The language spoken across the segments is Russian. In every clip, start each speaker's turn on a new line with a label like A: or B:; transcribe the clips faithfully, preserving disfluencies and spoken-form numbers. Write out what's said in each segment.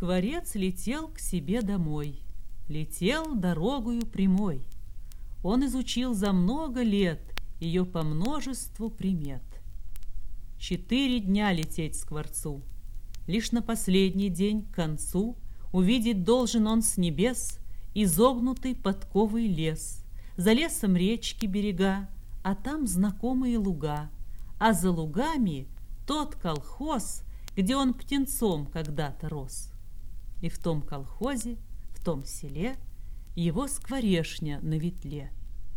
A: Скворец летел к себе домой, летел дорогою прямой. Он изучил за много лет ее по множеству примет. Четыре дня лететь скворцу, лишь на последний день к концу увидеть должен он с небес изогнутый подковый лес, за лесом речки берега, а там знакомые луга, а за лугами тот колхоз, где он птенцом когда-то рос. И в том колхозе, в том селе его скворешня на ветле.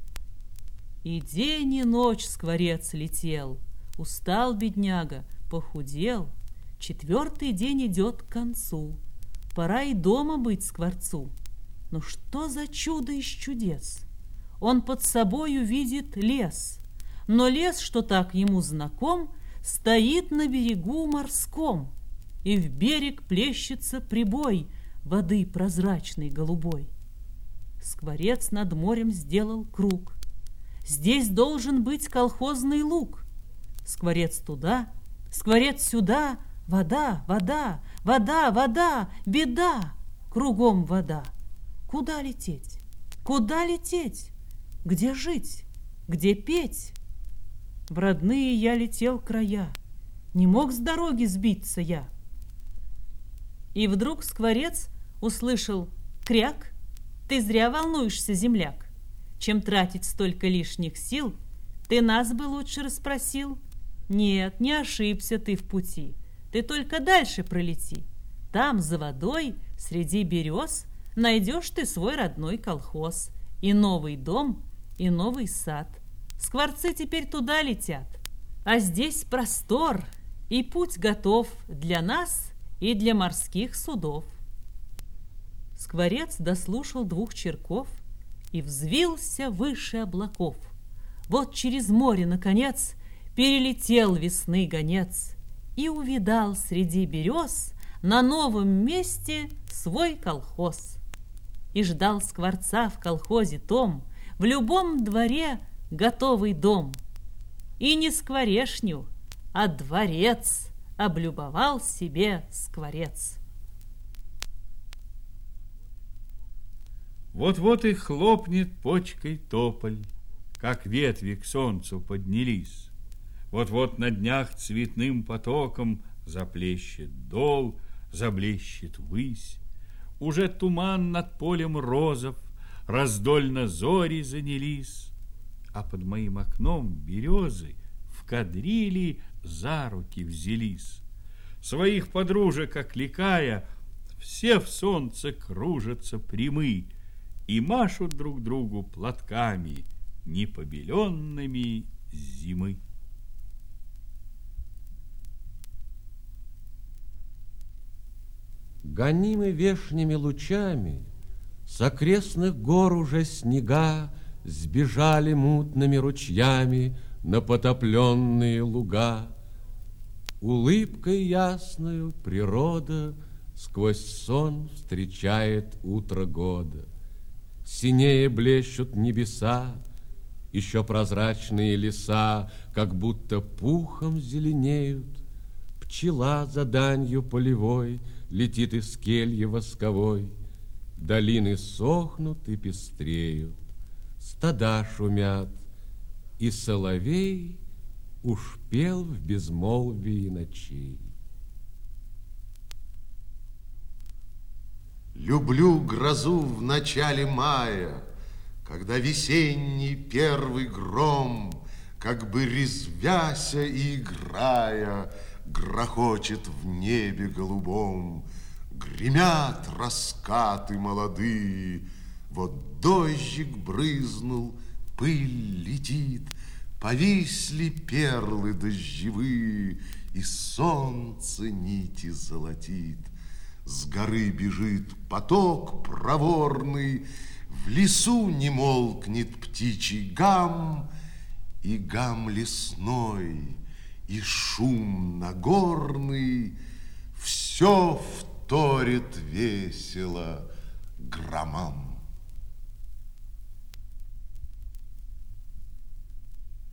A: И день и ночь скворец летел, устал бедняга, похудел. Четвертый день идет к концу, пора и дома быть скворцу. Но что за чудо из чудес? Он под собою видит лес, но лес, что так ему знаком, стоит на берегу морском, и в берег плещется прибой воды прозрачной голубой. Скворец над морем сделал круг. Здесь должен быть колхозный луг. Скворец туда, скворец сюда, вода, вода, вода, вода, беда, кругом вода. Куда лететь? Куда лететь? Где жить? Где петь? В родные я летел края, не мог с дороги сбиться я. И вдруг скворец услышал кряк: «Ты зря волнуешься, земляк. Чем тратить столько лишних сил, ты нас бы лучше расспросил. Нет, не ошибся ты в пути, ты только дальше пролети. Там, за водой, среди берез, найдешь ты свой родной колхоз, и новый дом, и новый сад. Скворцы теперь туда летят, а здесь простор, и путь готов для нас и для морских судов». Скворец дослушал двух черков и взвился выше облаков. Вот через море, наконец, перелетел весны гонец и увидал среди берез на новом месте свой колхоз. И ждал скворца в колхозе том, в любом дворе готовый дом. И не скворешню, а дворец облюбовал себе скворец.
B: Вот-вот и хлопнет почкой тополь, как ветви к солнцу поднялись. Вот-вот на днях цветным потоком заплещет дол, заблещет высь. Уже туман над полем розов, раздольно зори занялись, а под моим окном березы в кадрили за руки взялись. Своих подружек окликая, все в солнце кружатся прямы и машут друг другу платками, непобеленными зимы.
C: Гонимы вешними лучами, с окрестных гор уже снега сбежали мутными ручьями на потопленные луга. Улыбкой ясною природа сквозь сон встречает утро года. Синее блещут небеса, еще прозрачные леса как будто пухом зеленеют. Пчела за данью полевой летит из кельи восковой. Долины сохнут и пестреют, стада шумят, и соловей уж пел в безмолвии ночей.
D: Люблю грозу в начале мая, когда весенний первый гром, как бы резвяся и играя, грохочет в небе голубом. Гремят раскаты молодые, вот дождик брызнул, пыль летит, повисли перлы дождевые, и солнце нити золотит. С горы бежит поток проворный, в лесу не молкнет птичий гам, и гам лесной, и шум нагорный, все вторит весело громам.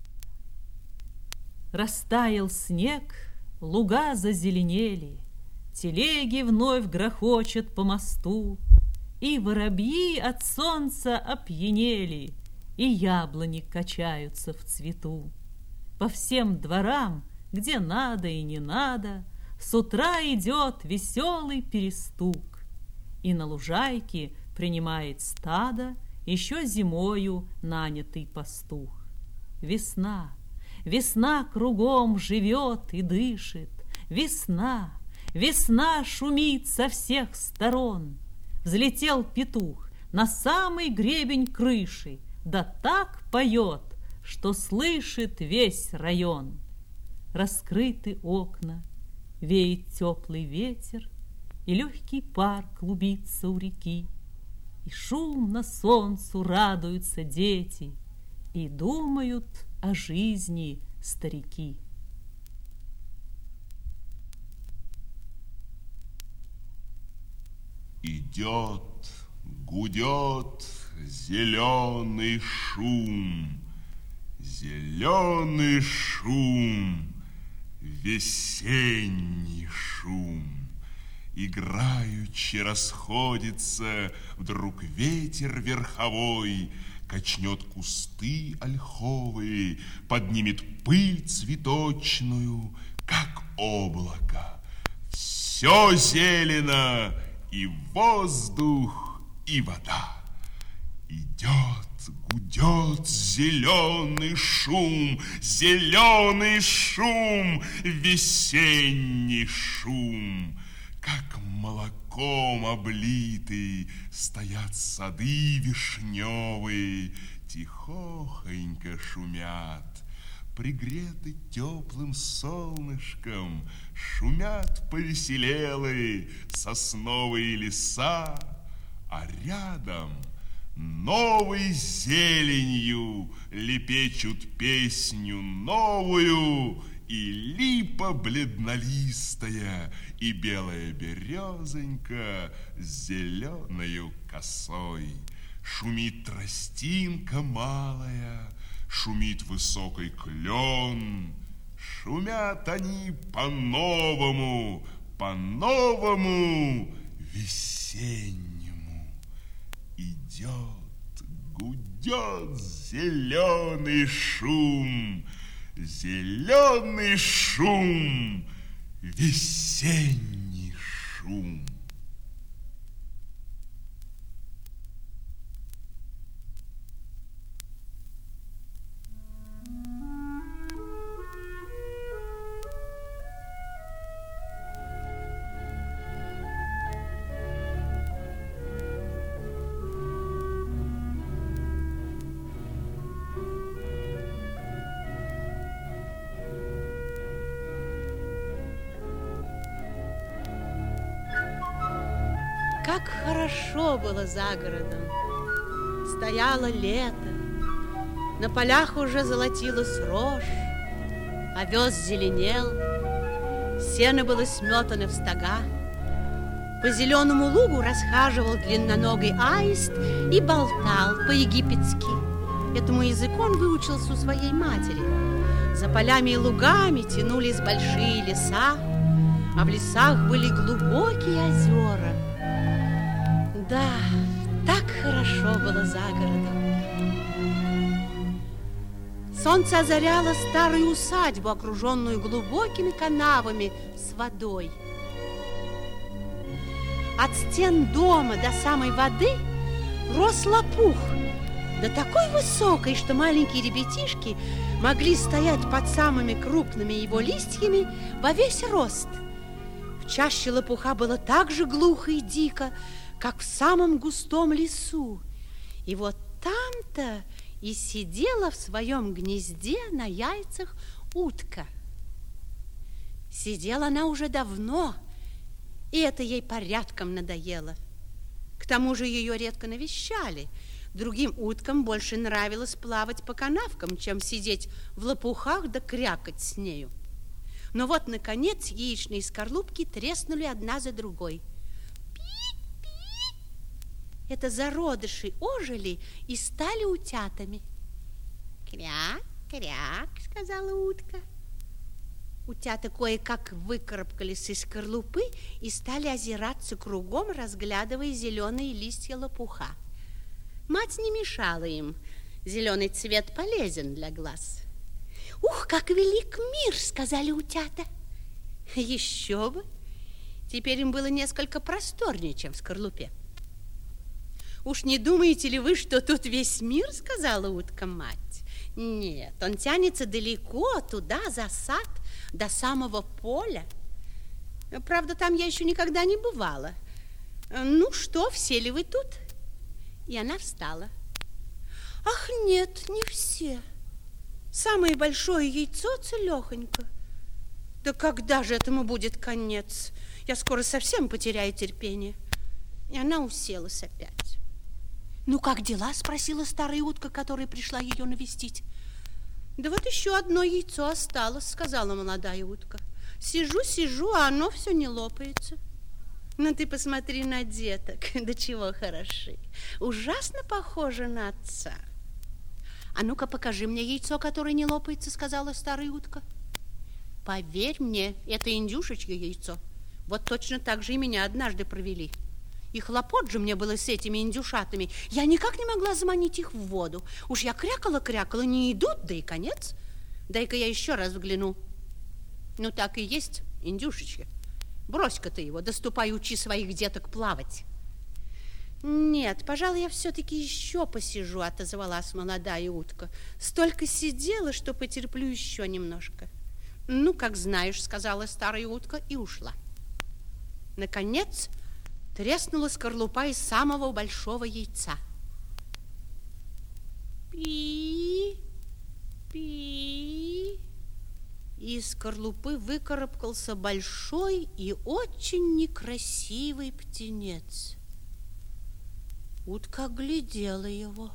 A: Растаял снег, луга зазеленели, телеги вновь грохочет по мосту, и воробьи от солнца опьянели, и яблони качаются в цвету. По всем дворам, где надо и не надо, с утра идет веселый перестук, и на лужайке принимает стадо еще зимою нанятый пастух. Весна, весна кругом живет и дышит, весна, весна шумит со всех сторон. Взлетел петух на самый гребень крыши, да так поет, что слышит весь район. Раскрыты окна, веет теплый ветер, и легкий пар клубится у реки, и шумно солнцу радуются дети, и думают о жизни старики.
E: Идет, гудет зеленый шум, зеленый шум, весенний шум. Играючи расходится, вдруг ветер верховой качнет кусты ольховые, поднимет пыль цветочную, как облако. Все зелено, и воздух, и вода. Идет, гудет зеленый шум, зеленый шум, весенний шум. Как молоком облитый стоят сады вишневые, тихохонько шумят. Пригреты теплым солнышком, шумят повеселелые сосновые леса, а рядом новой зеленью лепечут песню новую, и липа бледнолистая, и белая березонька с зеленою косой. Шумит тростинка малая, шумит высокий клен. Шумят они по-новому, по-новому весеннему. Идет, гудет зеленый шум, зеленый шум, весенний шум.
F: Как хорошо было за городом. Стояло лето, на полях уже золотилась рожь, овес зеленел, сено было сметано в стога. По зеленому лугу расхаживал длинноногий аист и болтал по-египетски. Этому языку он выучился у своей матери. За полями и лугами тянулись большие леса, а в лесах были глубокие озера. Да, так хорошо было за городом. Солнце озаряло старую усадьбу, окруженную глубокими канавами с водой. От стен дома до самой воды рос лопух, да такой высокой, что маленькие ребятишки могли стоять под самыми крупными его листьями во весь рост. В чаще лопуха было так же глухо и дико, как в самом густом лесу. И вот там-то и сидела в своем гнезде на яйцах утка. Сидела она уже давно, и это ей порядком надоело. К тому же ее редко навещали. Другим уткам больше нравилось плавать по канавкам, чем сидеть в лопухах да крякать с нею. Но вот, наконец, яичные скорлупки треснули одна за другой. Это зародыши ожили и стали утятами. «Кряк, кряк», — сказала утка. Утята кое-как выкарабкались из скорлупы и стали озираться кругом, разглядывая зеленые листья лопуха. Мать не мешала им. Зеленый цвет полезен для глаз. «Ух, как велик мир!» — сказали утята. Еще бы! Теперь им было несколько просторнее, чем в скорлупе. «Уж не думаете ли вы, что тут весь мир?» — сказала утка-мать. «Нет, он тянется далеко, туда, за сад, до самого поля. Правда, там я еще никогда не бывала. Ну что, все ли вы тут?» И она встала. «Ах, нет, не все. Самое большое яйцо целехонько. Да когда же этому будет конец? Я скоро совсем потеряю терпение». И она уселась опять. «Ну, как дела?» — спросила старая утка, которая пришла ее навестить. «Да вот еще одно яйцо осталось», — сказала молодая утка. «Сижу, сижу, а оно все не лопается». «Ну, ты посмотри на деток, да чего хороши. Ужасно похожи на отца». «А ну-ка, покажи мне яйцо, которое не лопается», — сказала старая утка. «Поверь мне, это индюшечье яйцо. Вот точно так же и меня однажды провели. И хлопот же мне было с этими индюшатами. Я никак не могла заманить их в воду. Уж я крякала-крякала, не идут, да и конец. Дай-ка я еще раз взгляну. Ну, так и есть, индюшечье. Брось-ка ты его, доступай, учи своих деток плавать». «Нет, пожалуй, я все-таки еще посижу», — отозвалась молодая утка. «Столько сидела, что потерплю еще немножко». «Ну, как знаешь», — сказала старая утка и ушла. Наконец треснула скорлупа из самого большого яйца. Пи, пи. Из скорлупы выкарабкался большой и очень некрасивый птенец. Утка оглядела его.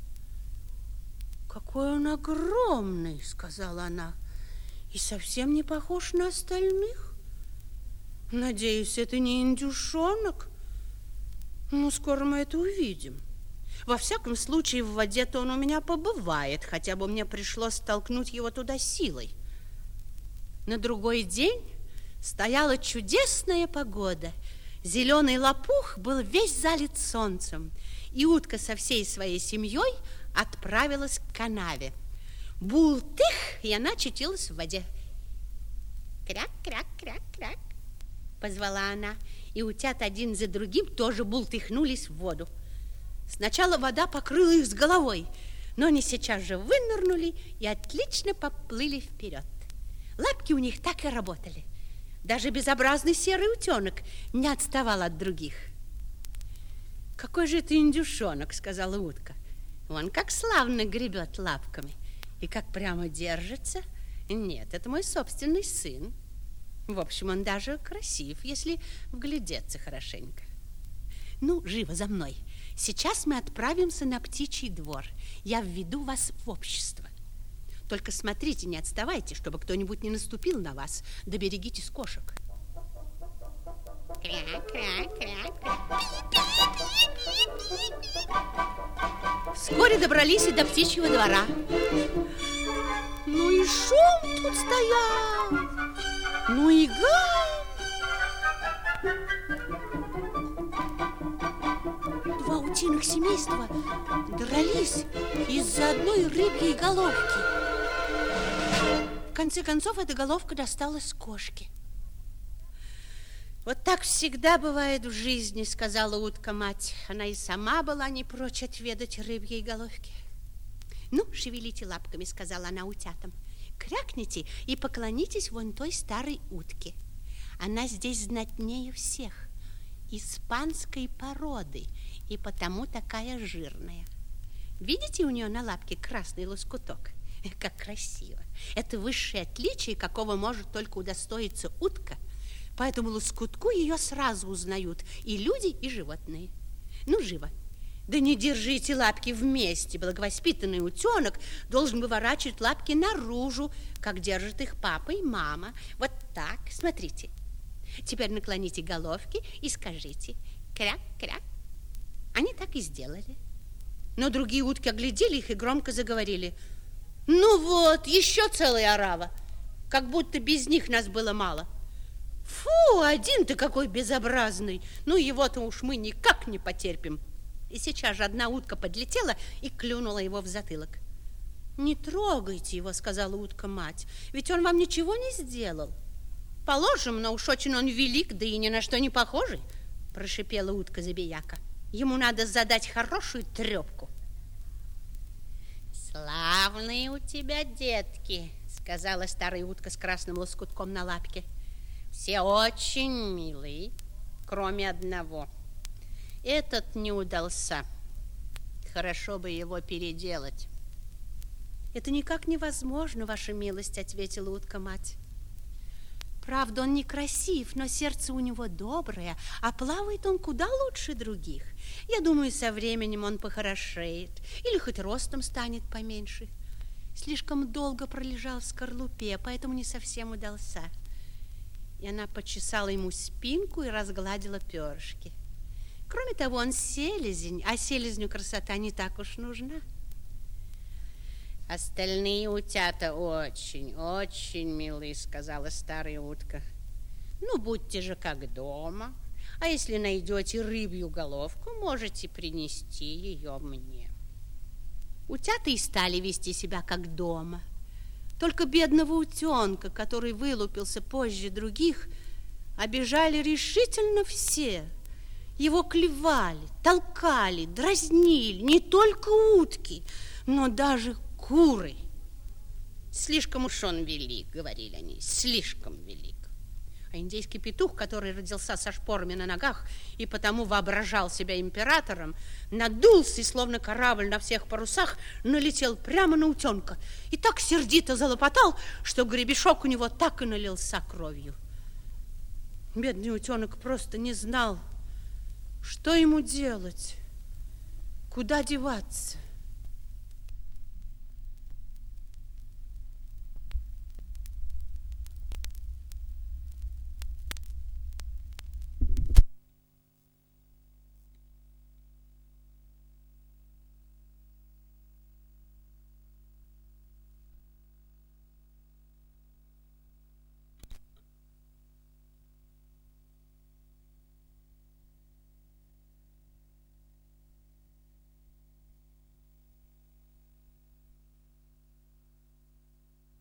F: «Какой он огромный!» — сказала она. «И совсем не похож на остальных. Надеюсь, это не индюшонок. Ну, скоро мы это увидим. Во всяком случае, в воде-то он у меня побывает, хотя бы мне пришлось столкнуть его туда силой». На другой день стояла чудесная погода. Зеленый лопух был весь залит солнцем, и утка со всей своей семьей отправилась к канаве. Бултых, и она очутилась в воде. «Кряк-кряк-кряк-кряк», — позвала она, и утята один за другим тоже бултыхнулись в воду. Сначала вода покрыла их с головой, но они сейчас же вынырнули и отлично поплыли вперед. Лапки у них так и работали. Даже безобразный серый утенок не отставал от других. «Какой же это индюшонок», — сказала утка. «Он как славно гребет лапками и как прямо держится. Нет, это мой собственный сын. В общем, он даже красив, если вглядеться хорошенько. Ну, живо за мной. Сейчас мы отправимся на птичий двор. Я введу вас в общество. Только смотрите, не отставайте, чтобы кто-нибудь не наступил на вас. Да берегитесь кошек». Вскоре добрались и до птичьего двора. Ну и шум тут стоял, ну и гам. Два утиных семейства дрались из-за одной рыбьей головки. В конце концов, эта головка досталась кошке. «Вот так всегда бывает в жизни», — сказала утка-мать. Она и сама была не прочь отведать рыбьей головки. «Ну, шевелите лапками», — сказала она утятам. «Крякните и поклонитесь вон той старой утке. Она здесь знатнее всех, испанской породы, и потому такая жирная. Видите, у нее на лапке красный лоскуток? Как красиво! Это высшее отличие, какого может только удостоиться утка. По этому лоскутку ее сразу узнают и люди, и животные. Ну, живо! Да не держите лапки вместе. Благовоспитанный утенок должен выворачивать лапки наружу, как держат их папа и мама. Вот так, смотрите. Теперь наклоните головки и скажите кряк-кряк. Они так и сделали. Но другие утки оглядели их и громко заговорили. «Ну вот, еще целая орава. как будто без них нас было мало. Фу, один ты какой безобразный. Ну, его-то уж мы никак не потерпим. И сейчас же одна утка подлетела и клюнула его в затылок. Не трогайте его, сказала утка-мать, ведь он вам ничего не сделал. Положим, но уж очень он велик, да и ни на что не похожий, прошипела утка-забияка. Ему надо задать хорошую трепку. Славные у тебя детки, сказала старая утка с красным лоскутком на лапке. Все очень милые, кроме одного. Этот не удался. Хорошо бы его переделать. Это никак невозможно, ваша милость, ответила утка-мать. Правда, он некрасив, но сердце у него доброе, а плавает он куда лучше других. Я думаю, со временем он похорошеет или хоть ростом станет поменьше. Слишком долго пролежал в скорлупе, поэтому не совсем удался. И она почесала ему спинку и разгладила перышки. Кроме того, он селезень, а селезню красота не так уж нужна. Остальные утята очень, очень милые, сказала старая утка. Ну, будьте же как дома. А если найдете рыбью головку, можете принести ее мне. Утята и стали вести себя как дома. Только бедного утенка, который вылупился позже других, обижали решительно все. Его клевали, толкали, дразнили не только утки, но даже куры. Слишком уж он велик, говорили они, слишком велик. А индейский петух, который родился со шпорами на ногах и потому воображал себя императором, надулся и, словно корабль на всех парусах, налетел прямо на утенка и так сердито залопотал, что гребешок у него так и налился кровью. Бедный утенок просто не знал, что ему делать, куда деваться.